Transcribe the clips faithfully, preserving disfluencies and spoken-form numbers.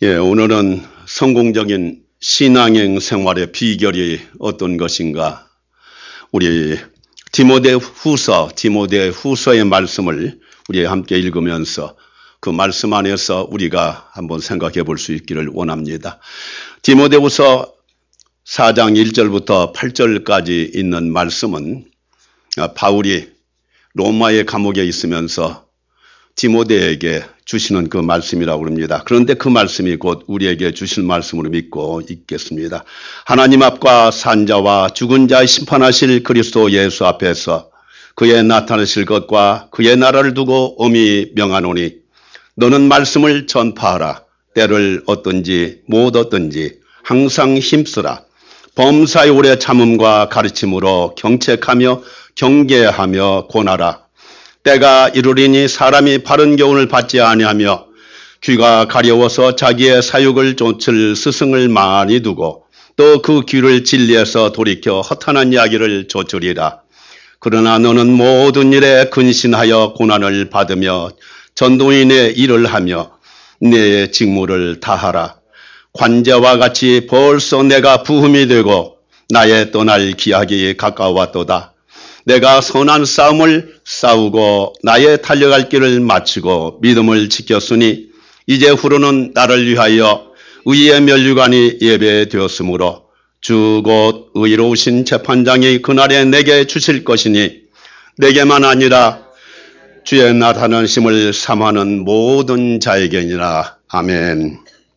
예, 오늘은 성공적인 신앙행 생활의 비결이 어떤 것인가? 우리 디모데 후서, 디모데 후서의 말씀을 우리 함께 읽으면서 그 말씀 안에서 우리가 한번 생각해 볼 수 있기를 원합니다. 디모데 후서 사 장 일 절부터 팔 절까지 있는 말씀은 바울이 로마의 감옥에 있으면서 디모데에게 주시는 그 말씀이라고 합니다. 그런데 그 말씀이 곧 우리에게 주실 말씀으로 믿고 있겠습니다. 하나님 앞과 산자와 죽은 자의 심판하실 그리스도 예수 앞에서 그의 나타나실 것과 그의 나라를 두고 엄히 명하노니 너는 말씀을 전파하라. 때를 얻든지 못 얻든지 항상 힘쓰라. 범사의 오래 참음과 가르침으로 경책하며 경계하며 권하라. 때가 이르리니 사람이 바른 교훈을 받지 아니하며 귀가 가려워서 자기의 사육을 좇을 스승을 많이 두고 또 그 귀를 진리에서 돌이켜 허탄한 이야기를 좇으리라. 그러나 너는 모든 일에 근신하여 고난을 받으며 전도인의 일을 하며 내 직무를 다하라. 관제와 같이 벌써 내가 부흠이 되고 나의 떠날 기약이 가까웠도다. 내가 선한 싸움을 싸우고 나의 달려갈 길을 마치고 믿음을 지켰으니 이제 후로는 나를 위하여 의의 면류관이 예배되었으므로 주 곧 의로우신 재판장이 그날에 내게 주실 것이니 내게만 아니라 주의 나타나심을 삼하는 모든 자에게니라. 아멘.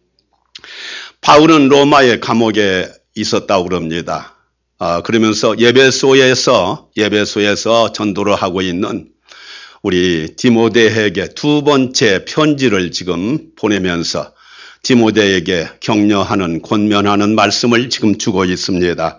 바울은 로마의 감옥에 있었다고 그럽니다. 아, 그러면서 예배소에서, 예배소에서 전도를 하고 있는 우리 디모데에게 두 번째 편지를 지금 보내면서 디모데에게 격려하는, 권면하는 말씀을 지금 주고 있습니다.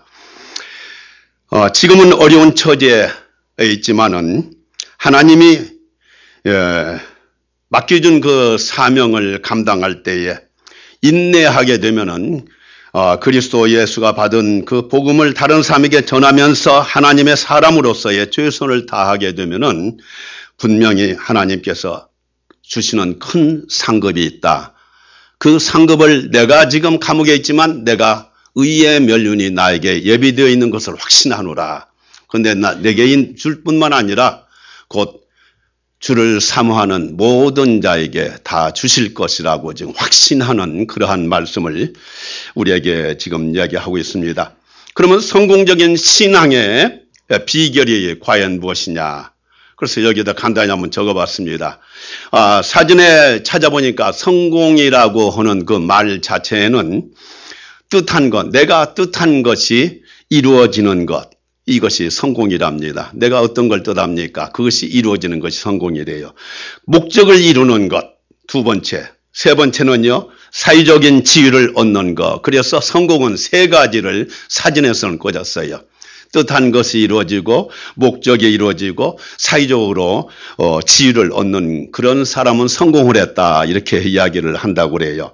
어, 지금은 어려운 처지에 있지만은 하나님이 예, 맡겨준 그 사명을 감당할 때에 인내하게 되면은 어, 그리스도 예수가 받은 그 복음을 다른 사람에게 전하면서 하나님의 사람으로서의 최선을 다하게 되면은 분명히 하나님께서 주시는 큰 상급이 있다. 그 상급을 내가 지금 감옥에 있지만 내가 의의 면류관이 나에게 예비되어 있는 것을 확신하노라. 그런데 나, 내게 줄 뿐만 아니라 곧 주를 사모하는 모든 자에게 다 주실 것이라고 지금 확신하는 그러한 말씀을 우리에게 지금 이야기하고 있습니다. 그러면 성공적인 신앙의 비결이 과연 무엇이냐? 그래서 여기다 간단히 한번 적어봤습니다. 아, 사전에 찾아보니까 성공이라고 하는 그 말 자체에는 뜻한 것, 내가 뜻한 것이 이루어지는 것, 이것이 성공이랍니다. 내가 어떤 걸 뜻합니까? 그것이 이루어지는 것이 성공이래요. 목적을 이루는 것, 두 번째. 세 번째는요, 사회적인 지위를 얻는 것. 그래서 성공은 세 가지를 사진에서는 꽂았어요. 뜻한 것이 이루어지고, 목적이 이루어지고, 사회적으로 어, 지위를 얻는 그런 사람은 성공을 했다. 이렇게 이야기를 한다고 그래요.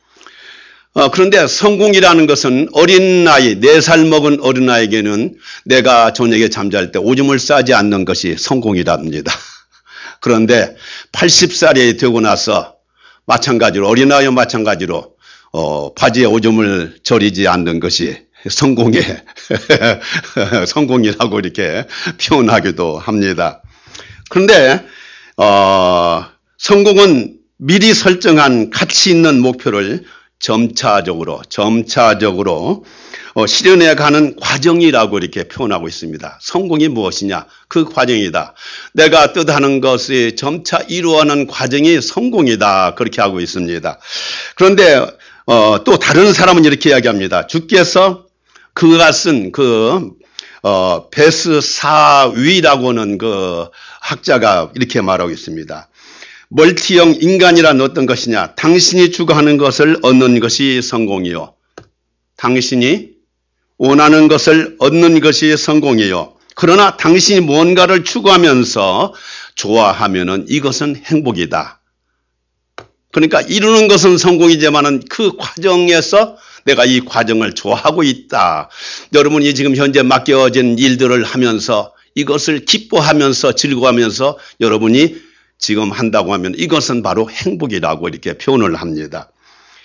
어, 그런데 성공이라는 것은 어린아이, 네 살 먹은 어린아이에게는 내가 저녁에 잠잘 때 오줌을 싸지 않는 것이 성공이랍니다. 그런데 팔십 살이 되고 나서 마찬가지로, 어린아이와 마찬가지로, 어, 바지에 오줌을 절이지 않는 것이 성공의, 성공이라고 이렇게 표현하기도 합니다. 그런데, 어, 성공은 미리 설정한 가치 있는 목표를 점차적으로 점차적으로 어, 실현해 가는 과정이라고 이렇게 표현하고 있습니다. 성공이 무엇이냐? 그 과정이다. 내가 뜻하는 것이 점차 이루어가는 과정이 성공이다. 그렇게 하고 있습니다. 그런데 어, 또 다른 사람은 이렇게 이야기합니다. 주께서 그가 쓴 그 어, 베스사위라고 하는 그 학자가 이렇게 말하고 있습니다. 멀티형 인간이란 어떤 것이냐? 당신이 추구하는 것을 얻는 것이 성공이요. 당신이 원하는 것을 얻는 것이 성공이요. 그러나 당신이 뭔가를 추구하면서 좋아하면은 이것은 행복이다. 그러니까 이루는 것은 성공이지만은 그 과정에서 내가 이 과정을 좋아하고 있다. 여러분이 지금 현재 맡겨진 일들을 하면서 이것을 기뻐하면서 즐거워하면서 여러분이 지금 한다고 하면 이것은 바로 행복이라고 이렇게 표현을 합니다.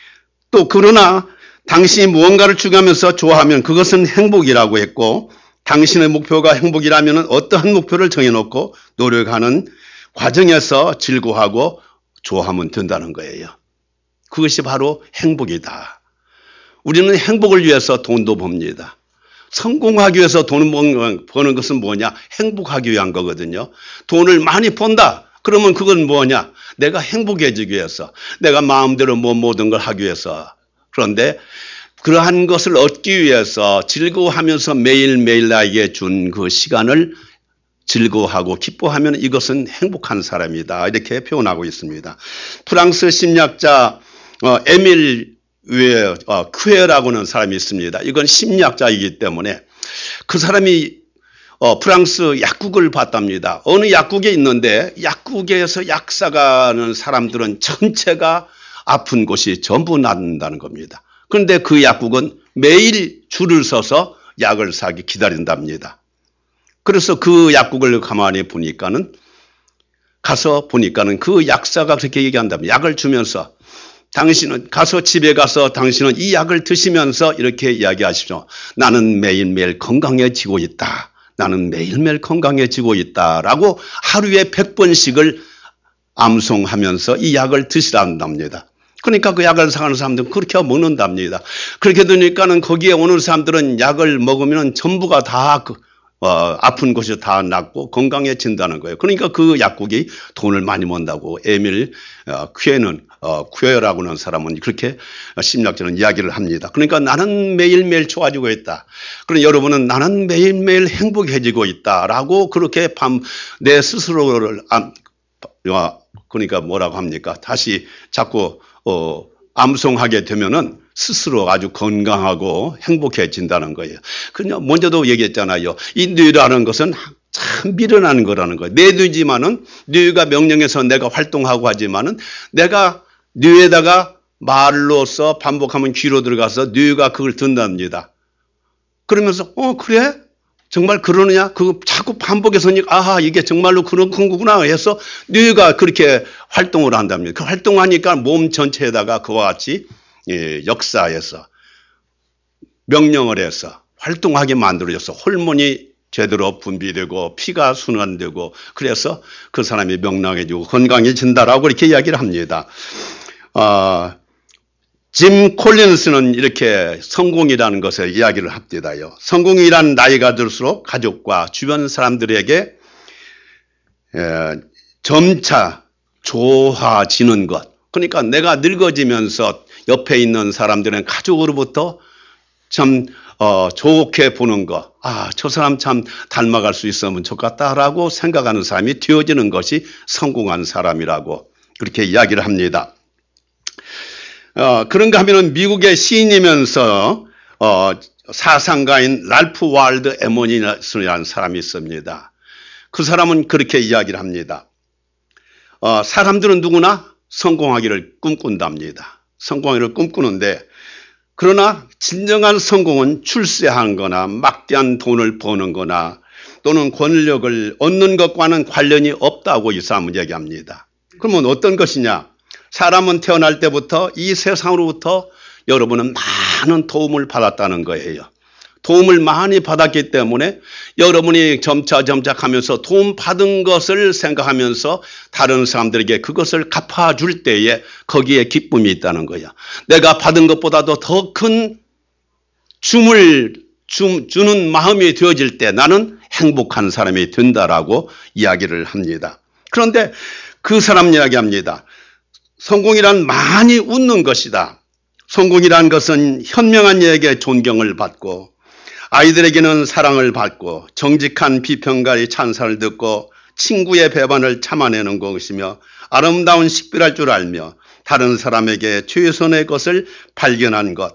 또 그러나 당신이 무언가를 추구하면서 좋아하면 그것은 행복이라고 했고, 당신의 목표가 행복이라면 어떠한 목표를 정해놓고 노력하는 과정에서 즐거워하고 좋아하면 된다는 거예요. 그것이 바로 행복이다. 우리는 행복을 위해서 돈도 법니다. 성공하기 위해서 돈을 버는 것은 뭐냐? 행복하기 위한 거거든요. 돈을 많이 번다. 그러면 그건 뭐냐? 내가 행복해지기 위해서, 내가 마음대로 뭐 모든 걸 하기 위해서. 그런데 그러한 것을 얻기 위해서 즐거워하면서 매일매일 나에게 준 그 시간을 즐거워하고 기뻐하면 이것은 행복한 사람이다. 이렇게 표현하고 있습니다. 프랑스 심리학자 어, 에밀 왜 어, 퀴에라고는 사람이 있습니다. 이건 심리학자이기 때문에 그 사람이 어, 프랑스 약국을 봤답니다. 어느 약국에 있는데 약국에서 약사가 하는 사람들은 전체가 아픈 곳이 전부 낫는다는 겁니다. 그런데 그 약국은 매일 줄을 서서 약을 사기 기다린답니다. 그래서 그 약국을 가만히 보니까는 가서 보니까는 그 약사가 그렇게 얘기한답니다. 약을 주면서 당신은 가서 집에 가서 당신은 이 약을 드시면서 이렇게 이야기하십시오. 나는 매일매일 건강해지고 있다. 나는 매일매일 건강해지고 있다라고 하루에 백 번씩을 암송하면서 이 약을 드시란답니다. 그러니까 그 약을 사가는 사람들은 그렇게 먹는답니다. 그렇게 되니까는 거기에 오는 사람들은 약을 먹으면 전부가 다 그, 어, 아픈 곳이 다 낫고 건강해진다는 거예요. 그러니까 그 약국이 돈을 많이 번다고 에밀 어, 퀴에는 어, 퀴에라고 하는 사람은 그렇게 심리학자는 이야기를 합니다. 그러니까 나는 매일매일 좋아지고 있다. 그럼 여러분은 나는 매일매일 행복해지고 있다라고 그렇게 밤 내 스스로를 암, 어, 그러니까 뭐라고 합니까? 다시 자꾸 어, 암송하게 되면은 스스로 아주 건강하고 행복해진다는 거예요. 그냥 먼저도 얘기했잖아요. 이 뇌라는 것은 참 미련한 거라는 거예요. 내 뇌지만은 뇌가 명령해서 내가 활동하고 하지만은 내가 뇌에다가 말로써 반복하면 귀로 들어가서 뇌가 그걸 듣답니다. 그러면서 어 그래? 정말 그러느냐? 그거 자꾸 반복해서 아하 이게 정말로 그런 거구나 해서 뇌가 그렇게 활동을 한답니다. 그 활동하니까 몸 전체에다가 그와 같이 예, 역사에서 명령을 해서 활동하게 만들어져서 호르몬이 제대로 분비되고 피가 순환되고 그래서 그 사람이 명랑해지고 건강해진다라고 이렇게 이야기를 합니다. 어, 짐 콜린스는 이렇게 성공이라는 것을 이야기를 합니다요. 성공이란 나이가 들수록 가족과 주변 사람들에게 에, 점차 좋아지는 것. 그러니까 내가 늙어지면서 옆에 있는 사람들은 가족으로부터 참 어, 좋게 보는 것. 아, 저 사람 참 닮아갈 수 있으면 좋겠다라고 생각하는 사람이 되어지는 것이 성공한 사람이라고 그렇게 이야기를 합니다. 어, 그런가 하면은 미국의 시인이면서 어, 사상가인 랄프 월드 에머니슨이라는 사람이 있습니다. 그 사람은 그렇게 이야기를 합니다. 어, 사람들은 누구나 성공하기를 꿈꾼답니다. 성공하기를 꿈꾸는데 그러나 진정한 성공은 출세하는 거나 막대한 돈을 버는 거나 또는 권력을 얻는 것과는 관련이 없다고 이 사람은 얘기합니다. 그러면 어떤 것이냐? 사람은 태어날 때부터 이 세상으로부터 여러분은 많은 도움을 받았다는 거예요. 도움을 많이 받았기 때문에 여러분이 점차 점차 하면서 도움 받은 것을 생각하면서 다른 사람들에게 그것을 갚아줄 때에 거기에 기쁨이 있다는 거예요. 내가 받은 것보다도 더 큰 줌을 주, 주는 마음이 되어질 때 나는 행복한 사람이 된다라고 이야기를 합니다. 그런데 그 사람 이야기합니다. 성공이란 많이 웃는 것이다. 성공이란 것은 현명한 이에게 존경을 받고 아이들에게는 사랑을 받고 정직한 비평가의 찬사를 듣고 친구의 배반을 참아내는 것이며 아름다운 식별할 줄 알며 다른 사람에게 최선의 것을 발견한 것,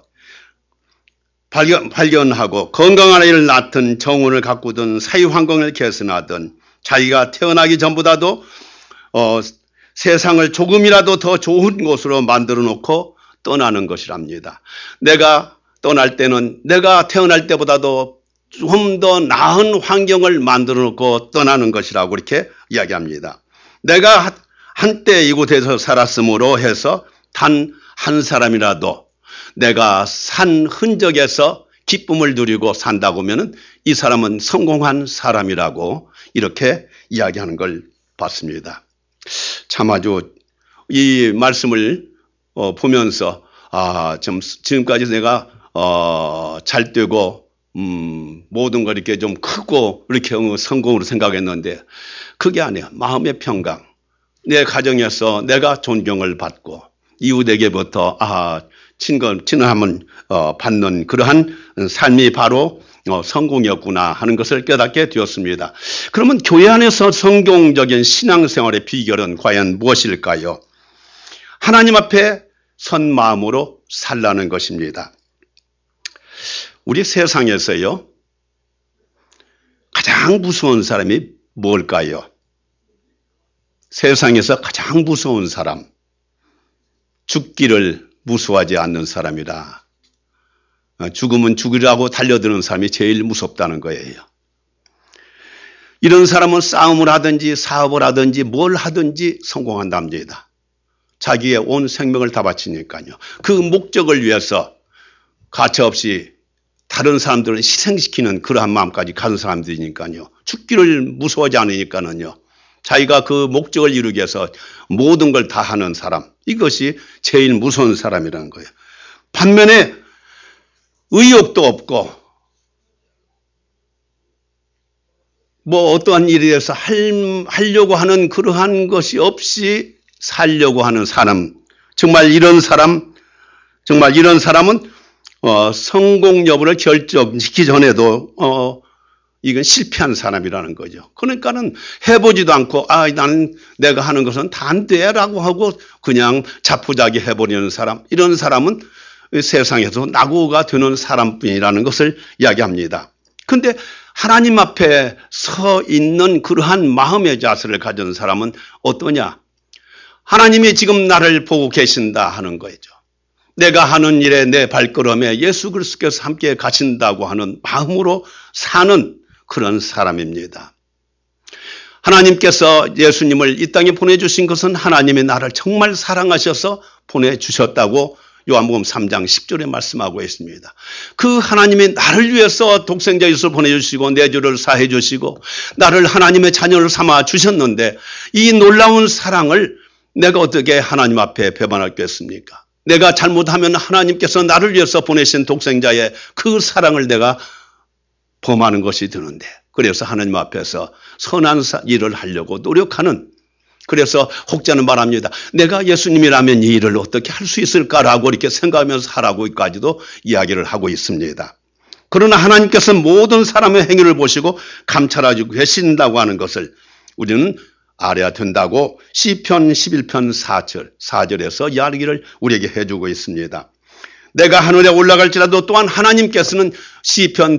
발견, 발견하고 건강한 아이를 낳든 정운을 가꾸든 사회환경을 개선하든 자기가 태어나기 전보다도 어, 세상을 조금이라도 더 좋은 곳으로 만들어 놓고 떠나는 것이랍니다. 내가 떠날 때는 내가 태어날 때보다도 좀 더 나은 환경을 만들어 놓고 떠나는 것이라고 이렇게 이야기합니다. 내가 한때 이곳에서 살았으므로 해서 단 한 사람이라도 내가 산 흔적에서 기쁨을 누리고 산다고 하면 이 사람은 성공한 사람이라고 이렇게 이야기하는 걸 봤습니다. 참 아주 이 말씀을 어, 보면서 아, 좀 지금까지 내가 어, 잘 되고 음, 모든 걸 이렇게 좀 크고 이렇게 성공으로 생각했는데 그게 아니야. 마음의 평강. 내 가정에서 내가 존경을 받고 이웃에게부터 아, 친근, 친함을 어, 받는 그러한 삶이 바로 어, 성공이었구나 하는 것을 깨닫게 되었습니다. 그러면 교회 안에서 성공적인 신앙생활의 비결은 과연 무엇일까요? 하나님 앞에 선 마음으로 살라는 것입니다. 우리 세상에서요, 가장 무서운 사람이 뭘까요? 세상에서 가장 무서운 사람, 죽기를 무서워하지 않는 사람이라. 죽으면 죽으라고 달려드는 사람이 제일 무섭다는 거예요. 이런 사람은 싸움을 하든지 사업을 하든지 뭘 하든지 성공한답니다. 자기의 온 생명을 다 바치니까요. 그 목적을 위해서 가차없이 다른 사람들을 희생시키는 그러한 마음까지 가진 사람들이니까요. 죽기를 무서워하지 않으니까는요. 자기가 그 목적을 이루기 위해서 모든 걸 다 하는 사람. 이것이 제일 무서운 사람이라는 거예요. 반면에 의욕도 없고 뭐 어떠한 일에 대해서 할, 하려고 하는 그러한 것이 없이 살려고 하는 사람. 정말 이런 사람, 정말 이런 사람은 어, 성공 여부를 결정짓기 전에도 어, 이건 실패한 사람이라는 거죠. 그러니까는 해보지도 않고 아 나는 내가 하는 것은 다 안 돼라고 하고 그냥 자포자기 해버리는 사람. 이런 사람은 세상에서 낙오가 되는 사람뿐이라는 것을 이야기합니다. 그런데 하나님 앞에 서 있는 그러한 마음의 자세를 가진 사람은 어떠냐? 하나님이 지금 나를 보고 계신다 하는 거죠. 내가 하는 일에 내 발걸음에 예수 그리스도께서 함께 가신다고 하는 마음으로 사는 그런 사람입니다. 하나님께서 예수님을 이 땅에 보내주신 것은 하나님이 나를 정말 사랑하셔서 보내주셨다고 요한복음 삼 장 십 절에 말씀하고 있습니다. 그 하나님이 나를 위해서 독생자 예수를 보내주시고 내 죄를 사해 주시고 나를 하나님의 자녀를 삼아 주셨는데 이 놀라운 사랑을 내가 어떻게 하나님 앞에 배반하겠습니까? 내가 잘못하면 하나님께서 나를 위해서 보내신 독생자의 그 사랑을 내가 범하는 것이 되는데 그래서 하나님 앞에서 선한 일을 하려고 노력하는 그래서 혹자는 말합니다. 내가 예수님이라면 이 일을 어떻게 할 수 있을까라고 이렇게 생각하면서 하라고까지도 이야기를 하고 있습니다. 그러나 하나님께서는 모든 사람의 행위를 보시고 감찰하고 계신다고 하는 것을 우리는 알아야 된다고 시편 십일 편 사 절, 사 절에서 이야기를 우리에게 해주고 있습니다. 내가 하늘에 올라갈지라도 또한 하나님께서는 시편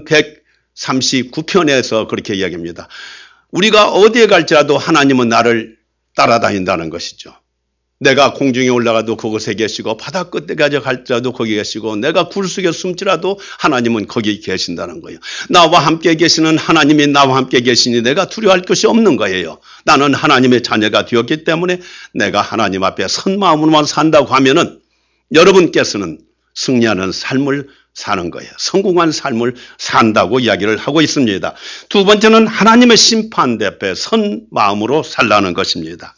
백삼십구 편에서 그렇게 이야기합니다. 우리가 어디에 갈지라도 하나님은 나를 따라다닌다는 것이죠. 내가 공중에 올라가도 그곳에 계시고 바다 끝에까지 갈지라도 거기 계시고 내가 굴 속에 숨지라도 하나님은 거기 계신다는 거예요. 나와 함께 계시는 하나님이 나와 함께 계시니 내가 두려워할 것이 없는 거예요. 나는 하나님의 자녀가 되었기 때문에 내가 하나님 앞에 선 마음으로만 산다고 하면은 여러분께서는 승리하는 삶을 사는 거예요. 성공한 삶을 산다고 이야기를 하고 있습니다. 두 번째는 하나님의 심판 앞에 선 마음으로 살라는 것입니다.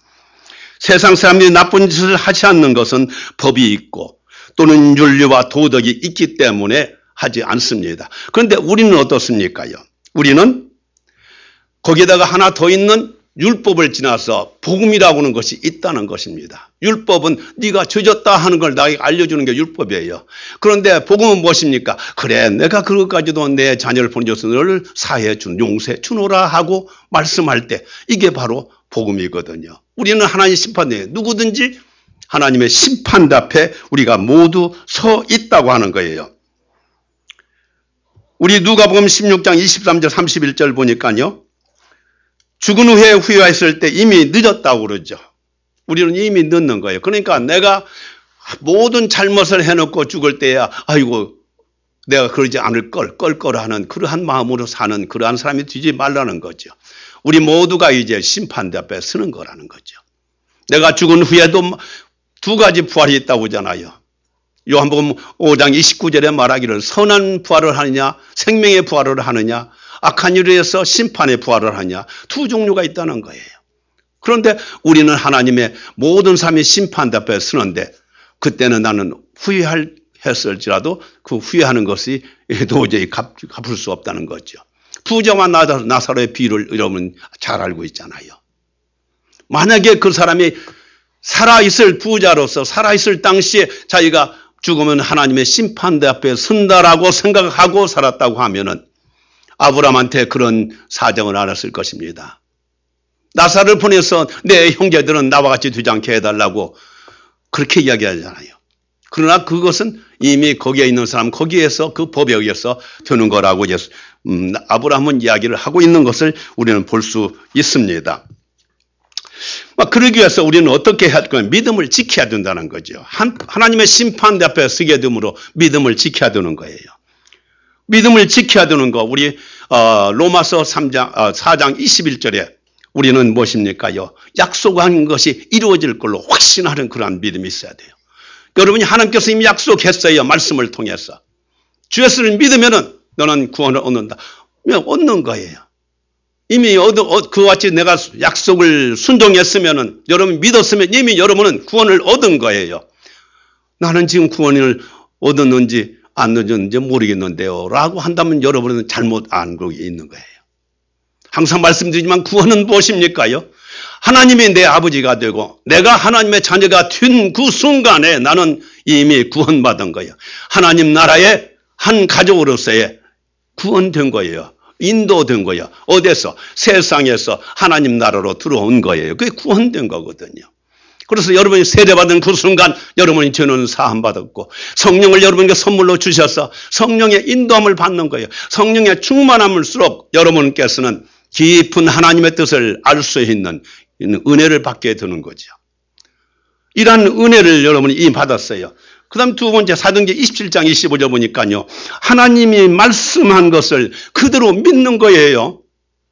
세상 사람들이 나쁜 짓을 하지 않는 것은 법이 있고 또는 윤리와 도덕이 있기 때문에 하지 않습니다. 그런데 우리는 어떻습니까요? 우리는 거기에다가 하나 더 있는 율법을 지나서 복음이라고 하는 것이 있다는 것입니다. 율법은 네가 죄졌다 하는 걸 나에게 알려주는 게 율법이에요. 그런데 복음은 무엇입니까? 그래 내가 그것까지도 내 자녀를 보내줘서 너를 사해 준 용서해 주노라 하고 말씀할 때 이게 바로 복음이거든요. 우리는 하나님의 심판에 누구든지 하나님의 심판 앞에 우리가 모두 서 있다고 하는 거예요. 우리 누가복음 십육 장 이십삼 절 삼십일 절 보니까요. 죽은 후에 후회했을 때 이미 늦었다고 그러죠. 우리는 이미 늦는 거예요. 그러니까 내가 모든 잘못을 해놓고 죽을 때야 아이고 내가 그러지 않을 걸, 껄껄 하는 그러한 마음으로 사는 그러한 사람이 되지 말라는 거죠. 우리 모두가 이제 심판대 앞에 서는 거라는 거죠. 내가 죽은 후에도 두 가지 부활이 있다고 하잖아요. 요한복음 오 장 이십구 절에 말하기를 선한 부활을 하느냐 생명의 부활을 하느냐 악한 일에 의해서 심판의 부활을 하느냐 두 종류가 있다는 거예요. 그런데 우리는 하나님의 모든 삶이 심판 앞에 서는데 그때는 나는 후회할 했을지라도 그 후회하는 것이 도저히 갚, 갚을 수 없다는 거죠. 부자와 나사로의 비유를 여러분 잘 알고 있잖아요. 만약에 그 사람이 살아있을 부자로서 살아있을 당시에 자기가 죽으면 하나님의 심판대 앞에 선다라고 생각하고 살았다고 하면은 아브라함한테 그런 사정을 알았을 것입니다. 나사로를 보내서 내 형제들은 나와 같이 되지 않게 해달라고 그렇게 이야기하잖아요. 그러나 그것은 이미 거기에 있는 사람 거기에서 그 법에 의해서 되는 거라고 예수, 음, 아브라함은 이야기를 하고 있는 것을 우리는 볼 수 있습니다. 막 그러기 위해서 우리는 어떻게 해야 할까요? 믿음을 지켜야 된다는 거죠. 한, 하나님의 심판 앞에 서게 됨으로 믿음을 지켜야 되는 거예요. 믿음을 지켜야 되는 거 우리 어, 로마서 삼 장, 어, 사 장 이십일 절에 우리는 무엇입니까요? 약속한 것이 이루어질 걸로 확신하는 그러한 믿음이 있어야 돼요. 여러분이 하나님께서 이미 약속했어요. 말씀을 통해서. 주 예수를 믿으면은 너는 구원을 얻는다. 얻는 거예요. 이미 얻어, 그와 같이 내가 약속을 순종했으면은 여러분 믿었으면 이미 여러분은 구원을 얻은 거예요. 나는 지금 구원을 얻었는지 안 얻었는지 모르겠는데요. 라고 한다면 여러분은 잘못 알고 있는 거예요. 항상 말씀드리지만 구원은 무엇입니까요? 하나님이 내 아버지가 되고 내가 하나님의 자녀가 된 그 순간에 나는 이미 구원받은 거예요. 하나님 나라의 한 가족으로서의 구원된 거예요. 인도된 거예요. 어디서? 세상에서 하나님 나라로 들어온 거예요. 그게 구원된 거거든요. 그래서 여러분이 세례받은 그 순간 여러분이 죄는 사함받았고 성령을 여러분께 선물로 주셔서 성령의 인도함을 받는 거예요. 성령의 충만함을수록 여러분께서는 깊은 하나님의 뜻을 알 수 있는 은혜를 받게 되는 거죠. 이러한 은혜를 여러분이 이미 받았어요. 그 다음 두 번째 사도행전 이십칠 장 이십오 절 보니까요. 하나님이 말씀한 것을 그대로 믿는 거예요.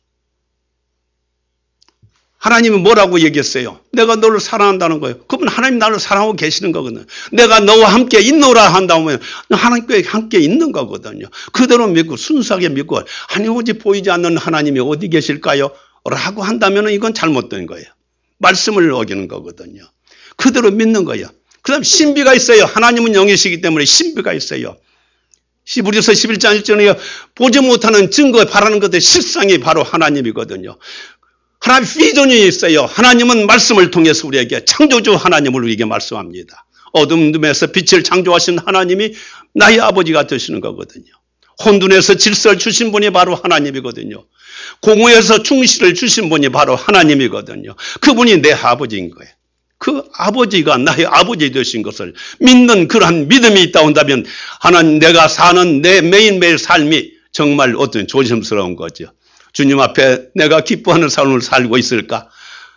하나님이 뭐라고 얘기했어요? 내가 너를 사랑한다는 거예요. 그분 하나님 나를 사랑하고 계시는 거거든요. 내가 너와 함께 있노라 한다면 하나님께 함께 있는 거거든요. 그대로 믿고 순수하게 믿고 아니 오직 보이지 않는 하나님이 어디 계실까요? 라고 한다면 이건 잘못된 거예요. 말씀을 어기는 거거든요. 그대로 믿는 거예요. 그 다음 신비가 있어요. 하나님은 영이시기 때문에 신비가 있어요. 히브리서 십일 장 일 절에 보지 못하는 증거 바라는 것의 실상이 바로 하나님이거든요. 하나님 비전이 있어요. 하나님은 말씀을 통해서 우리에게 창조주 하나님을 우리에게 말씀합니다. 어둠에서 빛을 창조하신 하나님이 나의 아버지가 되시는 거거든요. 혼돈에서 질서를 주신 분이 바로 하나님이거든요. 공허에서 충실을 주신 분이 바로 하나님이거든요. 그분이 내 아버지인 거예요. 그 아버지가 나의 아버지 되신 것을 믿는 그러한 믿음이 있다 온다면 하나님 내가 사는 내 매일매일 삶이 정말 어떤 조심스러운 거죠. 주님 앞에 내가 기뻐하는 삶을 살고 있을까?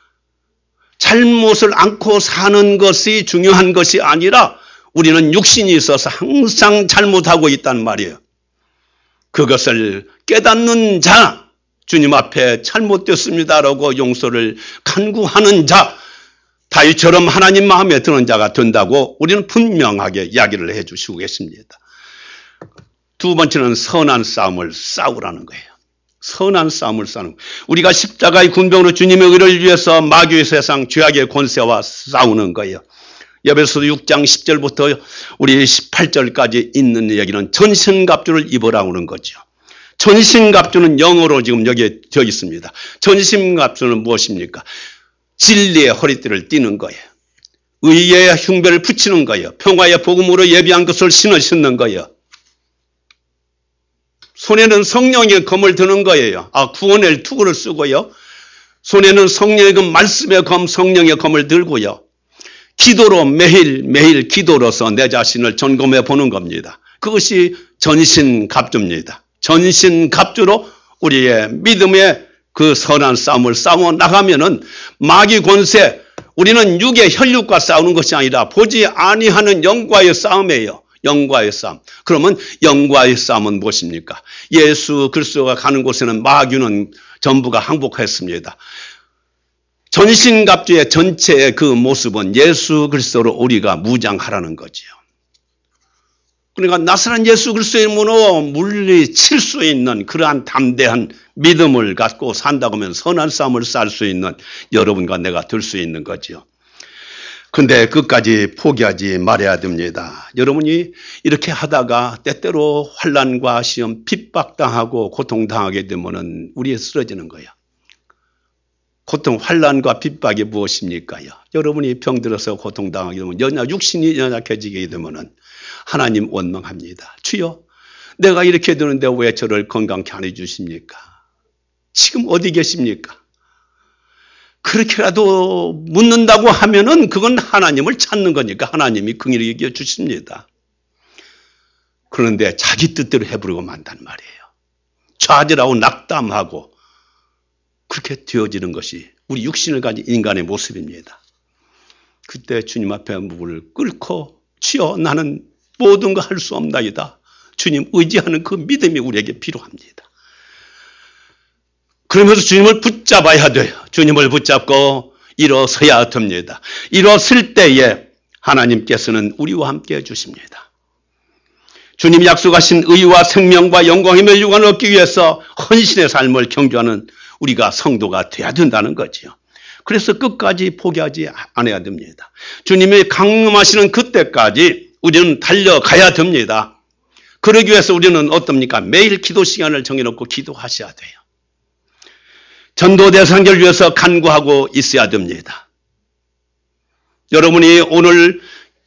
잘못을 않고 사는 것이 중요한 것이 아니라 우리는 육신이 있어서 항상 잘못하고 있단 말이에요. 그것을 깨닫는 자, 주님 앞에 잘못됐습니다라고 용서를 간구하는 자, 다윗처럼 하나님 마음에 드는 자가 된다고 우리는 분명하게 이야기를 해 주시고 계십니다. 두 번째는 선한 싸움을 싸우라는 거예요. 선한 싸움을 싸우는 거예요. 우리가 십자가의 군병으로 주님의 의를 위해서 마귀의 세상 죄악의 권세와 싸우는 거예요. 에베소서 육 장 십 절부터 우리 십팔 절까지 있는 얘기는 전신갑주를 입으라고 하는 거죠. 전신갑주는 영어로 지금 여기에 되어 있습니다. 전신갑주는 무엇입니까? 진리의 허리띠를 띠는 거예요. 의의 흉배를 붙이는 거예요. 평화의 복음으로 예비한 것을 신어 신는 거예요. 손에는 성령의 검을 드는 거예요. 아, 구원의 투구를 쓰고요. 손에는 성령의 검, 말씀의 검, 성령의 검을 들고요. 기도로 매일 매일 기도로서 내 자신을 점검해 보는 겁니다. 그것이 전신갑주입니다. 전신갑주로 우리의 믿음의 그 선한 싸움을 싸워 나가면은 마귀 권세, 우리는 육의 혈육과 싸우는 것이 아니라 보지 아니하는 영과의 싸움이에요. 영과의 싸움. 그러면 영과의 싸움은 무엇입니까? 예수 그리스도가 가는 곳에는 마귀는 전부가 항복했습니다. 전신갑주의 전체의 그 모습은 예수 그리스도로 우리가 무장하라는 거지요. 그러니까 나사렛 예수 그리스도의 이름으로 물리칠 수 있는 그러한 담대한 믿음을 갖고 산다고 하면 선한 싸움을 쌀 수 있는 여러분과 내가 될 수 있는 거죠. 근데 끝까지 포기하지 말아야 됩니다. 여러분이 이렇게 하다가 때때로 환난과 시험, 핍박당하고 고통당하게 되면은 우리에 쓰러지는 거예요. 고통, 환난과 핍박이 무엇입니까요? 여러분이 병들어서 고통당하게 되면 연약, 육신이 연약해지게 되면은 하나님 원망합니다. 주여, 내가 이렇게 되는데 왜 저를 건강케 안 해주십니까? 지금 어디 계십니까? 그렇게라도 묻는다고 하면은 그건 하나님을 찾는 거니까 하나님이 긍휼히 여겨 주십니다. 그런데 자기 뜻대로 해버리고 만단 말이에요. 좌절하고 낙담하고 그렇게 되어지는 것이 우리 육신을 가진 인간의 모습입니다. 그때 주님 앞에 무릎을 꿇고 주여 나는 모든 거 할 수 없나이다. 주님 의지하는 그 믿음이 우리에게 필요합니다. 그러면서 주님을 붙잡아야 돼요. 주님을 붙잡고 일어서야 됩니다. 일어설 때에 하나님께서는 우리와 함께 해주십니다. 주님이 약속하신 의와 생명과 영광의 멸류관을 얻기 위해서 헌신의 삶을 경주하는 우리가 성도가 돼야 된다는 거지요. 그래서 끝까지 포기하지 않아야 됩니다. 주님이 강림하시는 그때까지 우리는 달려가야 됩니다. 그러기 위해서 우리는 어떻습니까? 매일 기도 시간을 정해놓고 기도하셔야 돼요. 전도 대상자를 위해서 간구하고 있어야 됩니다. 여러분이 오늘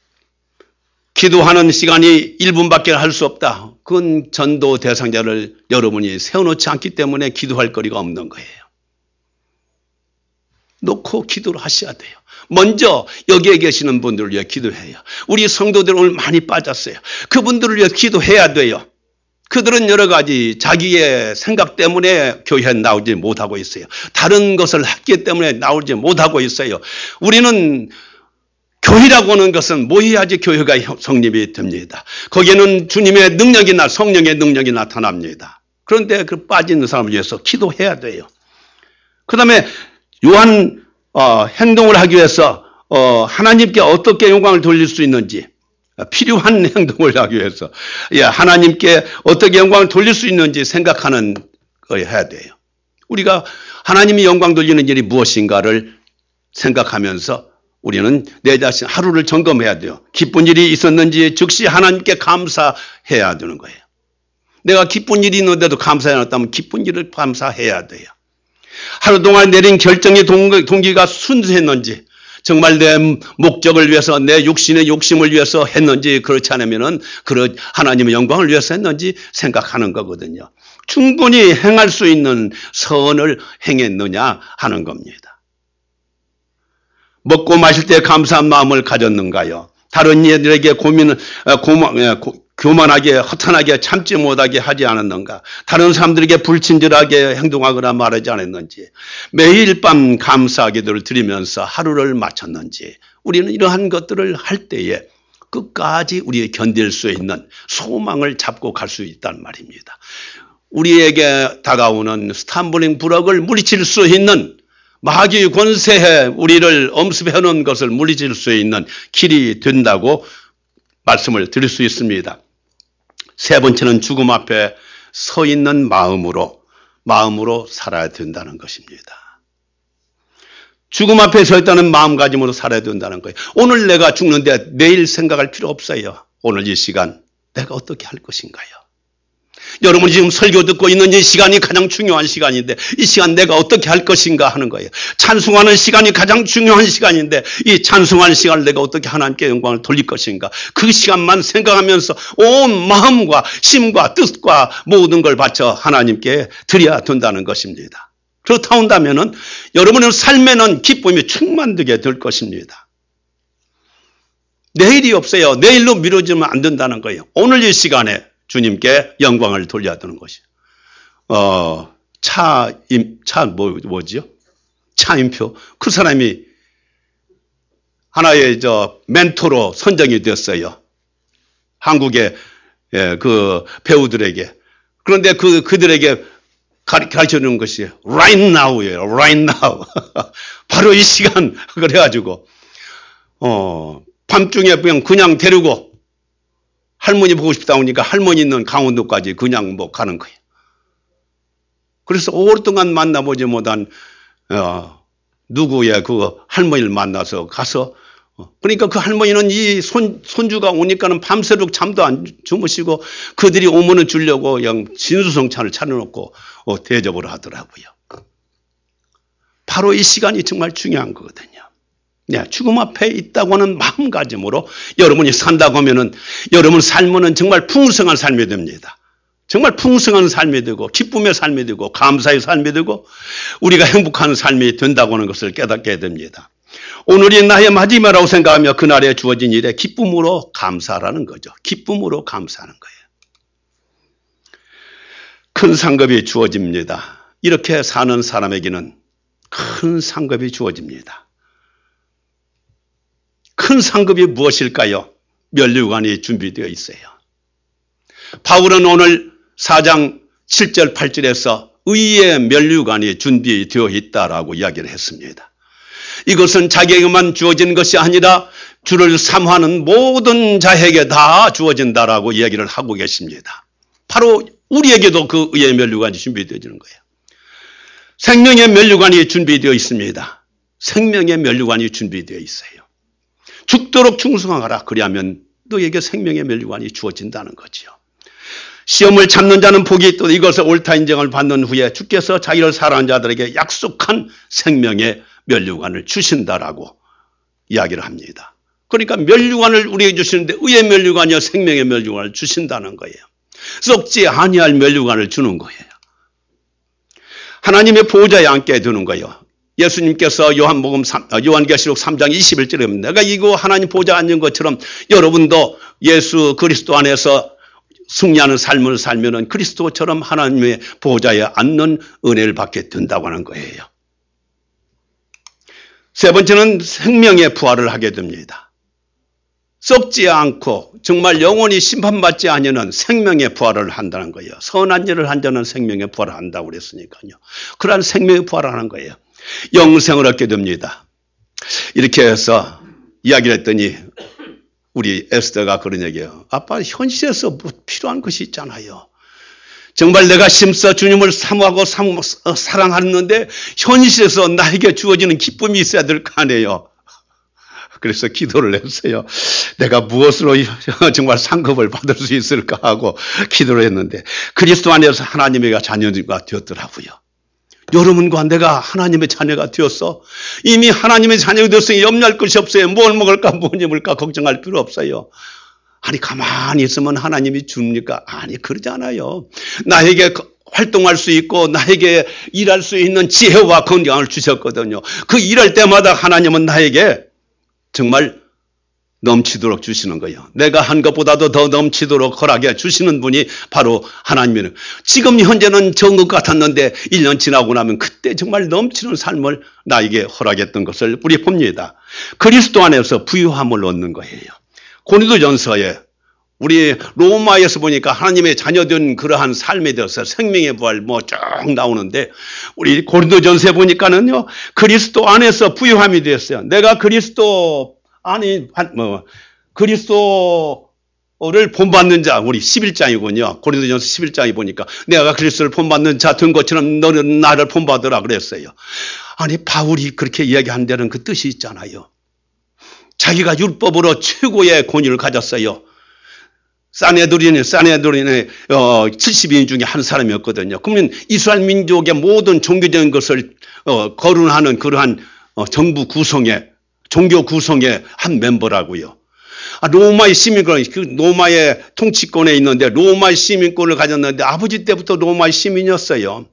기도하는 시간이 일 분밖에 할 수 없다. 그건 전도 대상자를 여러분이 세워놓지 않기 때문에 기도할 거리가 없는 거예요. 놓고 기도를 하셔야 돼요. 먼저 여기에 계시는 분들을 위해 기도해요. 우리 성도들 오늘 많이 빠졌어요. 그분들을 위해 기도해야 돼요. 그들은 여러 가지 자기의 생각 때문에 교회에 나오지 못하고 있어요. 다른 것을 했기 때문에 나오지 못하고 있어요. 우리는 교회라고 하는 것은 뭐 해야지 교회가 성립이 됩니다. 거기에는 주님의 능력이나 성령의 능력이 나타납니다. 그런데 그 빠진 사람을 위해서 기도해야 돼요. 그 다음에 요한 어, 행동을 하기 위해서 어, 하나님께 어떻게 영광을 돌릴 수 있는지 필요한 행동을 하기 위해서 예, 하나님께 어떻게 영광을 돌릴 수 있는지 생각하는 거 해야 돼요. 우리가 하나님이 영광 돌리는 일이 무엇인가를 생각하면서 우리는 내 자신 하루를 점검해야 돼요. 기쁜 일이 있었는지 즉시 하나님께 감사해야 되는 거예요. 내가 기쁜 일이 있는데도 감사하지 않았다면 기쁜 일을 감사해야 돼요. 하루 동안 내린 결정의 동기가 순수했는지 정말 내 목적을 위해서 내 육신의 욕심을 위해서 했는지 그렇지 않으면은 그 하나님의 영광을 위해서 했는지 생각하는 거거든요. 충분히 행할 수 있는 선을 행했느냐 하는 겁니다. 먹고 마실 때 감사한 마음을 가졌는가요? 다른 이들에게 고민을 고만, 교만하게 허탄하게 참지 못하게 하지 않았는가? 다른 사람들에게 불친절하게 행동하거나 말하지 않았는지, 매일 밤 감사 기도를 드리면서 하루를 마쳤는지, 우리는 이러한 것들을 할 때에 끝까지 우리의 견딜 수 있는 소망을 잡고 갈 수 있단 말입니다. 우리에게 다가오는 스탬블링 블럭을 물리칠 수 있는 마귀의 권세에 우리를 엄습해놓은 것을 물리칠 수 있는 길이 된다고 말씀을 드릴 수 있습니다. 세 번째는 죽음 앞에 서 있는 마음으로, 마음으로 살아야 된다는 것입니다. 죽음 앞에 서 있다는 마음가짐으로 살아야 된다는 거예요. 오늘 내가 죽는데 내일 생각할 필요 없어요. 오늘 이 시간 내가 어떻게 할 것인가요? 여러분이 지금 설교 듣고 있는 이 시간이 가장 중요한 시간인데 이 시간 내가 어떻게 할 것인가 하는 거예요. 찬송하는 시간이 가장 중요한 시간인데 이 찬송하는 시간을 내가 어떻게 하나님께 영광을 돌릴 것인가. 그 시간만 생각하면서 온 마음과 심과 뜻과 모든 걸 바쳐 하나님께 드려야 된다는 것입니다. 그렇다 한다면은 여러분의 삶에는 기쁨이 충만되게 될 것입니다. 내일이 없어요. 내일로 미뤄지면 안 된다는 거예요. 오늘 이 시간에 주님께 영광을 돌려야 되는 것이. 어, 차, 임, 차, 뭐, 뭐지요? 차임표. 그 사람이 하나의 저 멘토로 선정이 됐어요. 한국의 예, 그 배우들에게. 그런데 그, 그들에게 가르쳐 주는 것이 right now예요. right now. 바로 이 시간. 그래가지고, 어, 밤중에 그냥, 그냥 데리고 할머니 보고 싶다 보니까 할머니 있는 강원도까지 그냥 뭐 가는 거예요. 그래서 오랫동안 만나보지 못한 어, 누구의 그 할머니를 만나서 가서 어, 그러니까 그 할머니는 이 손, 손주가 오니까는 밤새도록 잠도 안 주무시고 그들이 오면은 주려고 그냥 진수성찬을 차려놓고 어, 대접을 하더라고요. 바로 이 시간이 정말 중요한 거거든요. 네, 죽음 앞에 있다고는 마음가짐으로 여러분이 산다고 하면은 여러분 삶은 정말 풍성한 삶이 됩니다. 정말 풍성한 삶이 되고 기쁨의 삶이 되고 감사의 삶이 되고 우리가 행복한 삶이 된다고 하는 것을 깨닫게 됩니다. 오늘이 나의 마지막이라고 생각하며 그날에 주어진 일에 기쁨으로 감사하라는 거죠. 기쁨으로 감사하는 거예요. 큰 상급이 주어집니다. 이렇게 사는 사람에게는 큰 상급이 주어집니다. 큰 상급이 무엇일까요? 면류관이 준비되어 있어요. 바울은 오늘 사 장 칠 절 팔 절에서 의의 면류관이 준비되어 있다라고 이야기를 했습니다. 이것은 자기에게만 주어진 것이 아니라 주를 사모하는 모든 자에게 다 주어진다라고 이야기를 하고 계십니다. 바로 우리에게도 그 의의 면류관이 준비되어 있는 거예요. 생명의 면류관이 준비되어 있습니다. 생명의 면류관이 준비되어 있어요. 죽도록 충성하라. 그리하면 너에게 생명의 면류관이 주어진다는 거지요. 시험을 참는 자는 복이 있도록 이것을 옳다 인정을 받는 후에 주께서 자기를 사랑하는 자들에게 약속한 생명의 면류관을 주신다라고 이야기를 합니다. 그러니까 면류관을 우리에게 주시는데 의의 면류관이요 생명의 면류관을 주신다는 거예요. 썩지 아니할 면류관을 주는 거예요. 하나님의 보호자에 앉게 두는 거예요. 예수님께서 요한복음 요한계시록 삼 장 이십일 절에 내가 이거 하나님 보호자 앉은 것처럼 여러분도 예수 그리스도 안에서 승리하는 삶을 살면은 그리스도처럼 하나님의 보호자에 앉는 은혜를 받게 된다고 하는 거예요. 세 번째는 생명의 부활을 하게 됩니다. 썩지 않고 정말 영원히 심판받지 않으면 생명의 부활을 한다는 거예요. 선한 일을 한 자는 생명의 부활을 한다고 그랬으니까요. 그러한 생명의 부활을 하는 거예요. 영생을 얻게 됩니다. 이렇게 해서 이야기를 했더니 우리 에스더가 그런 얘기예요. 아빠 현실에서 뭐 필요한 것이 있잖아요. 정말 내가 심서 주님을 사모하고 사모, 어, 사랑하는데 현실에서 나에게 주어지는 기쁨이 있어야 될 거 아니에요. 그래서 기도를 했어요. 내가 무엇으로 정말 상급을 받을 수 있을까 하고 기도를 했는데 그리스도 안에서 하나님의 자녀가 되었더라고요. 여러분과 내가 하나님의 자녀가 되었어. 이미 하나님의 자녀가 되었으니 염려할 것이 없어요. 뭘 먹을까 뭘 입을까 걱정할 필요 없어요. 아니 가만히 있으면 하나님이 줍니까? 아니 그러지 않아요. 나에게 활동할 수 있고 나에게 일할 수 있는 지혜와 건강을 주셨거든요. 그 일할 때마다 하나님은 나에게 정말 넘치도록 주시는 거예요. 내가 한 것보다도 더 넘치도록 허락해 주시는 분이 바로 하나님이에요. 지금 현재는 적은 것 같았는데 일 년 지나고 나면 그때 정말 넘치는 삶을 나에게 허락했던 것을 우리 봅니다. 그리스도 안에서 부유함을 얻는 거예요. 고린도전서에 우리 로마에서 보니까 하나님의 자녀된 그러한 삶에 대해서 생명의 부활 뭐 쭉 나오는데 우리 고린도전서에 보니까는요 그리스도 안에서 부유함이 되었어요. 내가 그리스도 아니, 뭐, 그리스도를 본받는 자, 우리 십일 장이군요. 고린도전서 십일 장에 보니까 내가 그리스도를 본받는 자 된 것처럼 너는 나를 본받으라 그랬어요. 아니, 바울이 그렇게 이야기한 데는 그 뜻이 있잖아요. 자기가 율법으로 최고의 권위를 가졌어요. 사네드린의, 사네드린의 어, 칠십 인 중에 한 사람이었거든요. 그러면 이스라엘 민족의 모든 종교적인 것을 어, 거론하는 그러한 어, 정부 구성에 종교 구성의 한 멤버라고요. 아, 로마의 시민권, 그 로마의 통치권에 있는데 로마의 시민권을 가졌는데 아버지 때부터 로마의 시민이었어요.